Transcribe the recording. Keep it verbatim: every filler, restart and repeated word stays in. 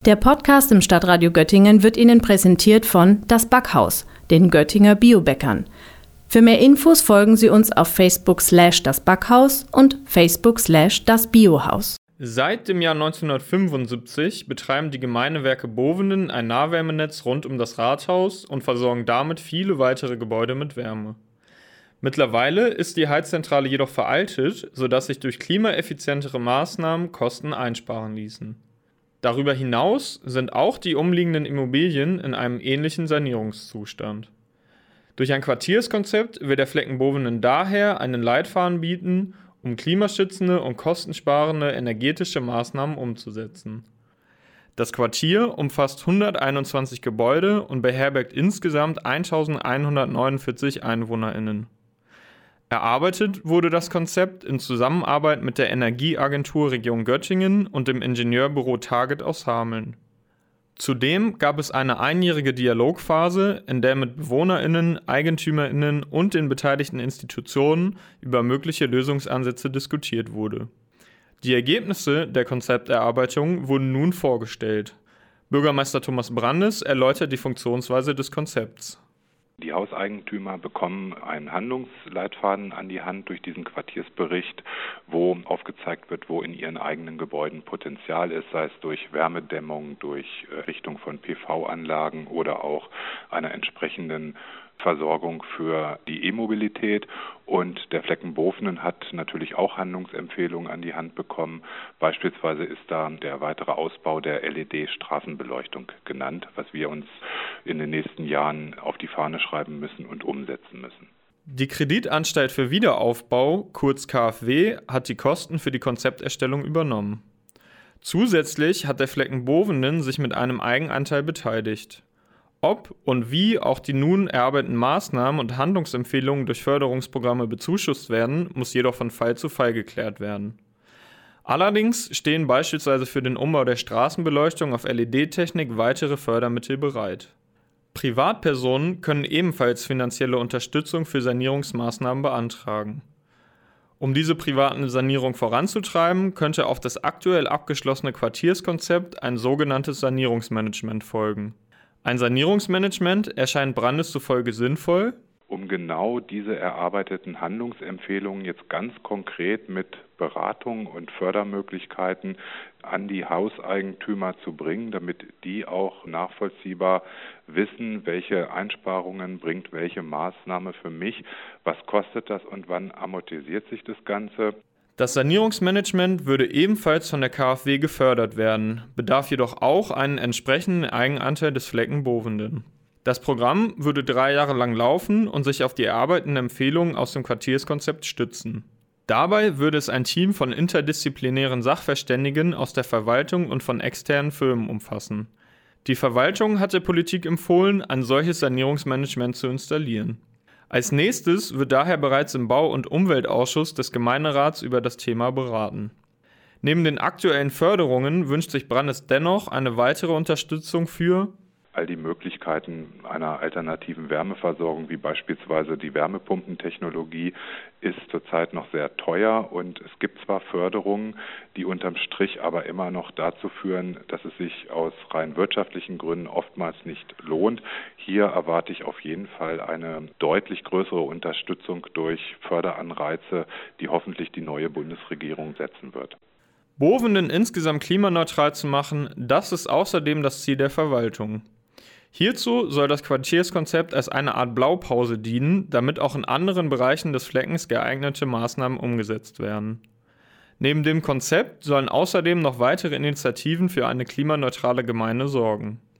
Der Podcast im Stadtradio Göttingen wird Ihnen präsentiert von Das Backhaus, den Göttinger Biobäckern. Für mehr Infos folgen Sie uns auf Facebook slash das Backhaus und Facebook slash das Biohaus. Seit dem Jahr neunzehnhundertfünfundsiebzig betreiben die Gemeindewerke Bovenen ein Nahwärmenetz rund um das Rathaus und versorgen damit viele weitere Gebäude mit Wärme. Mittlerweile ist die Heizzentrale jedoch veraltet, sodass sich durch klimaeffizientere Maßnahmen Kosten einsparen ließen. Darüber hinaus sind auch die umliegenden Immobilien in einem ähnlichen Sanierungszustand. Durch ein Quartierskonzept will der Flecken Bovenen daher einen Leitfaden bieten, um klimaschützende und kostensparende energetische Maßnahmen umzusetzen. Das Quartier umfasst hunderteinundzwanzig Gebäude und beherbergt insgesamt eintausendeinhundertneunundvierzig EinwohnerInnen. Erarbeitet wurde das Konzept in Zusammenarbeit mit der Energieagentur Region Göttingen und dem Ingenieurbüro Target aus Hameln. Zudem gab es eine einjährige Dialogphase, in der mit BewohnerInnen, EigentümerInnen und den beteiligten Institutionen über mögliche Lösungsansätze diskutiert wurde. Die Ergebnisse der Konzepterarbeitung wurden nun vorgestellt. Bürgermeister Thomas Brandes erläutert die Funktionsweise des Konzepts. Die Hauseigentümer bekommen einen Handlungsleitfaden an die Hand durch diesen Quartiersbericht, wo aufgezeigt wird, wo in ihren eigenen Gebäuden Potenzial ist, sei es durch Wärmedämmung, durch Errichtung von P V-Anlagen oder auch einer entsprechenden Versorgung für die E-Mobilität. Und der Flecken Bovenen hat natürlich auch Handlungsempfehlungen an die Hand bekommen. Beispielsweise ist da der weitere Ausbau der L E D-Straßenbeleuchtung genannt, was wir uns in den nächsten Jahren auf die Fahne schreiben müssen und umsetzen müssen. Die Kreditanstalt für Wiederaufbau, kurz K f W, hat die Kosten für die Konzepterstellung übernommen. Zusätzlich hat der Flecken Bovenen sich mit einem Eigenanteil beteiligt. Ob und wie auch die nun erarbeiteten Maßnahmen und Handlungsempfehlungen durch Förderungsprogramme bezuschusst werden, muss jedoch von Fall zu Fall geklärt werden. Allerdings stehen beispielsweise für den Umbau der Straßenbeleuchtung auf L E D-Technik weitere Fördermittel bereit. Privatpersonen können ebenfalls finanzielle Unterstützung für Sanierungsmaßnahmen beantragen. Um diese privaten Sanierung voranzutreiben, könnte auf das aktuell abgeschlossene Quartierskonzept ein sogenanntes Sanierungsmanagement folgen. Ein Sanierungsmanagement erscheint Brandes zufolge sinnvoll, um genau diese erarbeiteten Handlungsempfehlungen jetzt ganz konkret mit Beratung und Fördermöglichkeiten an die Hauseigentümer zu bringen, damit die auch nachvollziehbar wissen, welche Einsparungen bringt welche Maßnahme für mich, was kostet das und wann amortisiert sich das Ganze. Das Sanierungsmanagement würde ebenfalls von der K f W gefördert werden, bedarf jedoch auch einen entsprechenden Eigenanteil des Flecken Bovenen. Das Programm würde drei Jahre lang laufen und sich auf die erarbeiteten Empfehlungen aus dem Quartierskonzept stützen. Dabei würde es ein Team von interdisziplinären Sachverständigen aus der Verwaltung und von externen Firmen umfassen. Die Verwaltung hat der Politik empfohlen, ein solches Sanierungsmanagement zu installieren. Als nächstes wird daher bereits im Bau- und Umweltausschuss des Gemeinderats über das Thema beraten. Neben den aktuellen Förderungen wünscht sich Brandes dennoch eine weitere Unterstützung für all die Möglichkeiten einer alternativen Wärmeversorgung, wie beispielsweise die Wärmepumpentechnologie, ist zurzeit noch sehr teuer und es gibt zwar Förderungen, die unterm Strich aber immer noch dazu führen, dass es sich aus rein wirtschaftlichen Gründen oftmals nicht lohnt. Hier erwarte ich auf jeden Fall eine deutlich größere Unterstützung durch Förderanreize, die hoffentlich die neue Bundesregierung setzen wird. Bovenen insgesamt klimaneutral zu machen, das ist außerdem das Ziel der Verwaltung. Hierzu soll das Quartierskonzept als eine Art Blaupause dienen, damit auch in anderen Bereichen des Fleckens geeignete Maßnahmen umgesetzt werden. Neben dem Konzept sollen außerdem noch weitere Initiativen für eine klimaneutrale Gemeinde sorgen.